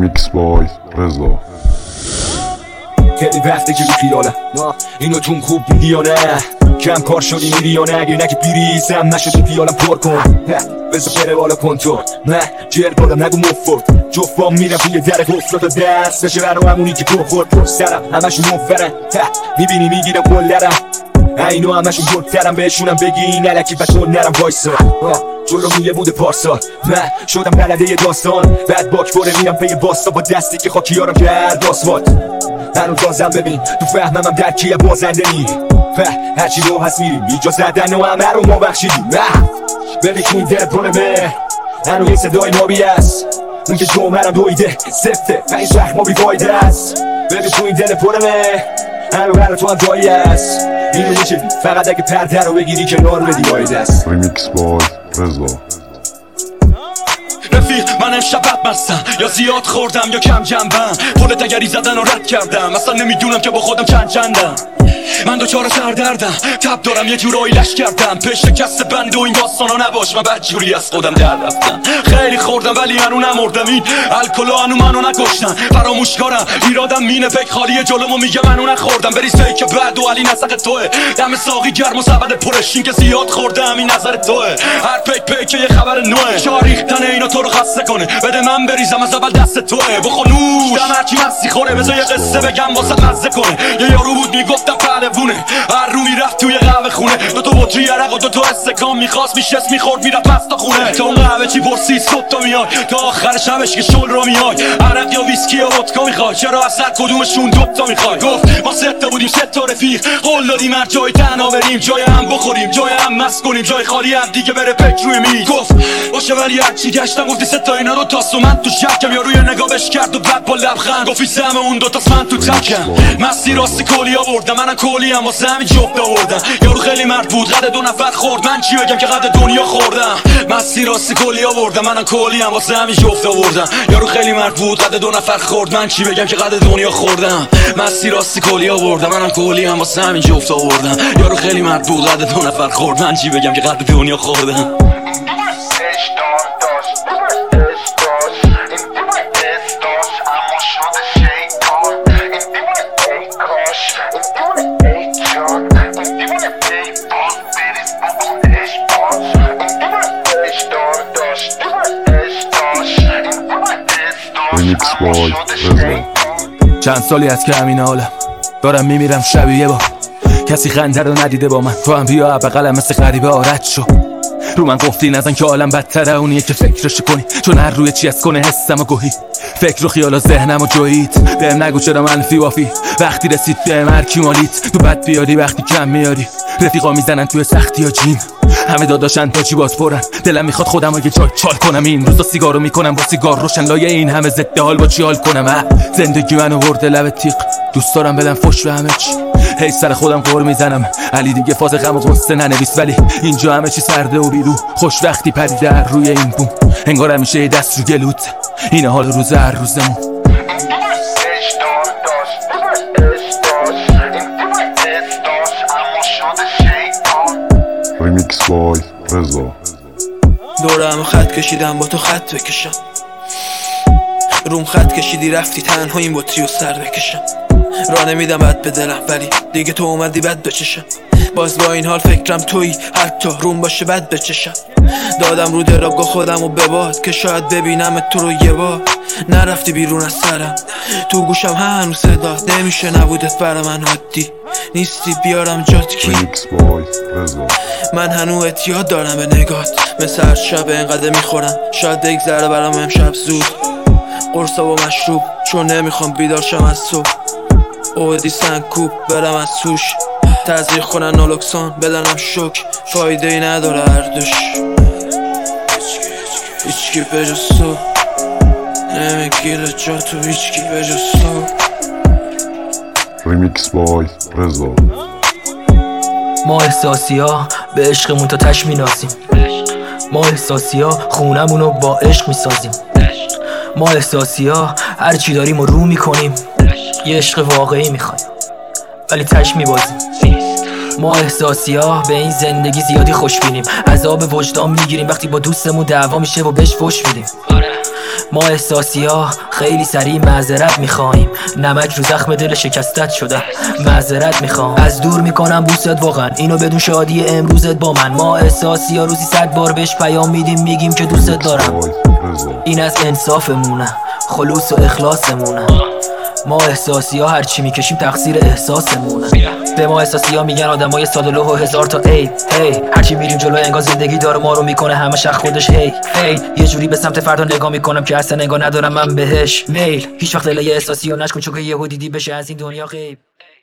ریمیکس بای رضا. خیلی وقته که رو خیاله اینو تون خوب دیدی یا نه؟ کم کار شدی میری یا نه؟ اگه نگه بیریزم نشدی پیالم پر کن بذار بره بالا کنتور نه جر بادم نگو مفرد جفت بام میرم توی در گفت تا دست بشه برا همونی که تو خورد پر سرم همشون مفرن میبینی میگیرم کل درم اینو همشون بودترم بهشونم بگی نلکی بشون نرم وایسا جلو میله بوده پارسال من شدم بلده داستان بعد باک فوره میرم پی باستا با دستی که خاکیارم کرد آسفالت هنو تازم ببین تو فهمم در کیه بازنده نی هرچی رو هست میریم اینجا زدن و همه رو ما بخشیدیم ببین تو این دل پرمه هنو یه صدای نابی است اون که جومرم دویده سفته و این شخ ما بیفایده است ببین تو این دل پرمه هنو برا تو هم جایی است اینو میشه فقط اگه پرده رو بگیری کنار بدی باید است. ریمیکس بای رضا. رفیق من امشب بدمستم یا زیاد خوردم یا کم جنبم پول دگری زدن رو رد کردم اصلا نمیدونم که با خودم چندم من دوچار سردردم تب دارم یه جورایی لش کردم پیش شکست بند و این داستانا نباش من بدجوری از خودم در رفتم خیلی خوردم ولی هنو نمردم این الکلا هنو منو نکشتن فراموش کنم ایرادم مینه فکر خالیه جلومو میگه منو نخوردم بریز فیک بعد و علی نسق توه دم ساقی گرم و سبد پرش این که زیاد خوردم این نظر توه هر پیک یه خبر نوه شاریختن اینا تو رو خسته کنه بده من بریزم از اول دست توه بخور نوش دم هرچی مستی خوره بذار یه قصه بگم واسه مزه کنه یه یارو بود میگفتم پهلوونه هر رو میرفت توی قهوه خونه دو بطری عرق و دو استکان میخواست میشست میخورد میرفت مستا خونه تو اون قهوه چی پرسید صبح تا میای تا آخر شبش که شل رو میای عرق یا ویسکی یا ودکا میخوای چرا از هر کدومشون دوتا میخوای گفت ما سه بودیم سه تا رفیق قول دادیم هر جای تنها بریم جای هم بخوریم جای هم مست کنیم جای خالی هم دیگه بره پک روی می گفت باشه ولی هرچی گشتم گفتی سه تا اینا رو تاس و من تو شکم یا روی نگاهش کرد و بعد با لبخند گفتی سهم اون دو تاس من تو تکم مستی راستی کلی آوردم منم کلی هم واسه همین جفت آوردم یارو خیلی مرد بود قد دو نفر خورد من چی بگم که قد دنیا خوردم مستی راستی کلی آوردم منم کلی هم واسه همین جفت آوردم یارو خیلی مرد بود قد دو نفر خورد من چی بگم که قد دنیا خوردم مستی راستی کلی آوردم منم کلی هم واسه همین جفت آوردم یارو خیلی مرد بود قد دو نفر خورد من چی بگم که قد دنیا خوردم. ریمیکس بای رضا. چند سالی از که همین حالم دارم میمیرم شبیه با کسی خنده رو ندیده با من تو هم بیا بغلم مثل غریبه آرد شو رو من گفتی نزن که عالم بدتره اونیه که فکرش کنی چون هر روی چی از کنه حسم و گوهی فکر و خیال و ذهنم و جویید بهم نگو چرا منفی وافی وقتی رسید بهم هر کی مالیت تو بد بیاری وقتی کم میاری رفیقا میزنن توی سختی ها جیم همه داداشن تا چی باز پرن دلم میخواد خودم یه جای چال کنم این روزا سیگارو میکنم با سیگار روشن لایه این همه ضد حال با چی حال کنم زندگی منو ورده لب تیغ دوست دارم بدم فش به همه چی هی سر خودم قور میزنم علی دیگه فاز غم و غصه ننویس ولی اینجا همه چی سرده و بیرو خوش وقتی پریده هر روی این بوم انگار همیشه دست رو گلوت این حال روز هر روزمون. ریمیکس بای رضا. دورم خط کشیدم با تو خط بکشم روم خط کشیدی رفتی تنها این بطری و سر بکشم راه نمیدم بد به دلم ولی دیگه تو اومدی بد بچشم باز با این حال فکرم تویی حتی روم باشه بد بچشم دادم رو درابگاه خودم و بباد که شاید ببینم تو رو یه بار نرفتی بیرون از سرم تو گوشم هنوز صدات نمیشه نبودت برا من عادی نیستی بیارم جات کی ریمیکس بای رضا. من هنوز اعتیاد دارم به نگات مثل هر شب اینقدر میخورم شاید بگذره برام امشب زود قرصا و مشروب چون نمیخوام بیدار شم از صبح اودی سنکوب برم از توش تزریق کنن نالوکسان بدنم شک فایده ای نداره هر دوش هیچکی به جز تو نمیگیره جا تو هیچکی به جز تو. ریمیکس بای رضا. ما احساسی ها به عشقمون تا تش میناسیم ما احساسی ها خونمونو با عشق میسازیم ما احساسی ها هر چی داریم و رو میکنیم یه عشق واقعی میخوایم ولی تش میبازیم ما احساسی ها به این زندگی زیادی خوش بینیم عذاب وجدان میگیریم وقتی با دوستمون دعوا میشه و بهش فش میدیم ما احساسی ها خیلی سریع معذرت میخوایم، نمک رو زخم دل شکستت شده. معذرت میخوام، از دور میکنم بوست واقعا، اینو بدون شادی امروزت با من. ما احساسی ها روزی 100 بار بهش پیام میدیم، میگیم که دوستت دارم. این از انصافمونه، خلوص و اخلاصمونه. ما احساسی ها هرچی میکشیم تقصیر احساسمونه. به ما احساسی ها میگن آدمای ساده لوح و هزار تا ای هی. هرچی میریم جلو انگار زندگی داره ما رو میکنه همه شخ خودش هی هی. یه جوری به سمت فردا نگاه میکنم که اصلا نگاه ندارم من بهش میل. هیچ وقت دل احساسی ها نشکن چون که یهو دیدی بشه از این دنیا غیب.